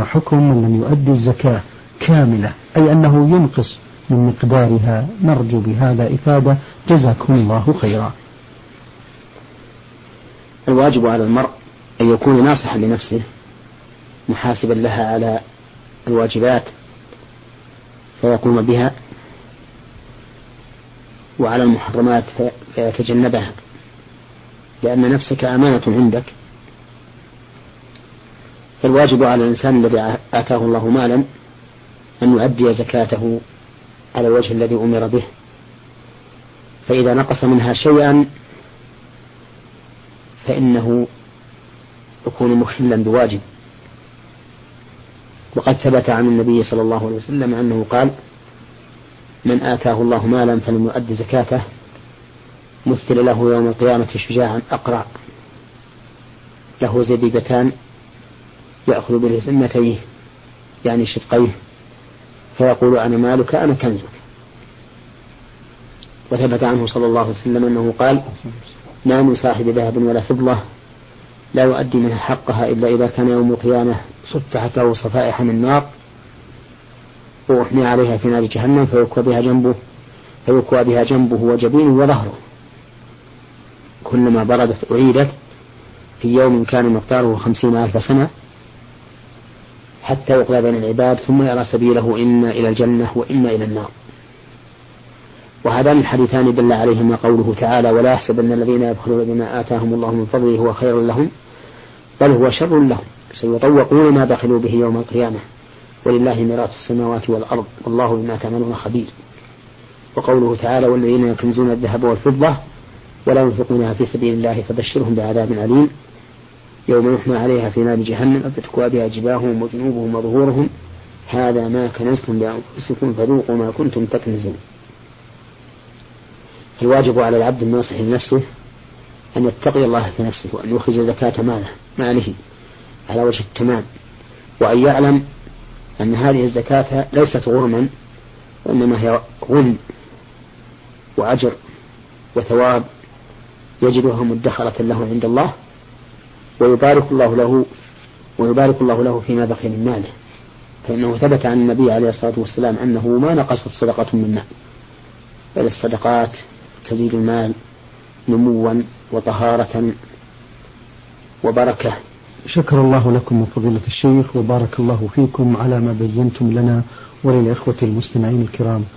حكم من لم يؤدي الزكاة كاملة، أي أنه ينقص من مقدارها؟ نرجو بهذا إفادة، جزاكم الله خيرا. الواجب على المرء أن يكون ناصحا لنفسه محاسبا لها على الواجبات فيقوم بها، وعلى المحرمات فيتجنبها، لأن نفسك أمانة عندك. فالواجب على الإنسان الذي آتاه الله مالا أن يؤدي زكاته على الوجه الذي أمر به، فإذا نقص منها شيئا فإنه يكون مخلا بواجب. وقد ثبت عن النبي صلى الله عليه وسلم أنه قال: من آتاه الله مالا فلم يؤد زكاته مثل له يوم القيامة شجاعا أقرع له زبيبتان يأخذ بلسمتيه يعني شدقيه فيقول: أنا مالك أنا كنزك. وثبت عنه صلى الله عليه وسلم أنه قال: ما من صاحب ذهب ولا فضة لا يؤدي منها حقها إلا إذا كان يوم القيامة صفحت له صفائح من نار وأحمي عليها في نار جهنم فيكوى بها جنبه وجبينه وظهره، كلما بردت أعيدت في يوم كان مقداره 50,000 سنة حتى يقضى بين العباد ثم يرى سبيله إما إلى الجنة وإما إلى النار. وهذان الحديثان دل عليهما قوله تعالى: ولا يحسبن الذين يبخلون بما آتاهم الله من فضله هو خير لهم بل هو شر لهم سيطوقون ما بخلوا به يوم القيامة ولله ميراث السماوات والأرض والله بما تعملون خبير. وقوله تعالى: والذين يكنزون الذهب والفضة ولا ينفقونها في سبيل الله فبشرهم بعذاب أليم يوم يحمى عليها في نار جهنم فتكوى بها جباههم وجنوبهم وظهورهم هذا ما كنزتم لأنفسكم فذوقوا ما كنتم تكنزون. الواجب على العبد الناصح لنفسه أن يتقي الله في نفسه وأن يخرج زكاة ماله على وجه التمام، وأن يعلم أن هذه الزكاة ليست غرما وإنما هي غنم وأجر وثواب يجدها مدخرة له عند الله، ويبارك الله له فيما بقي من ماله. فإنه ثبت عن النبي عليه الصلاة والسلام أنه ما نقصت صدقة من مال، بل الصدقات تزيد المال نموا وطهارة وبركة. شكر الله لكم وفضيلة الشيخ وبارك الله فيكم على ما بينتم لنا وللإخوة المستمعين الكرام.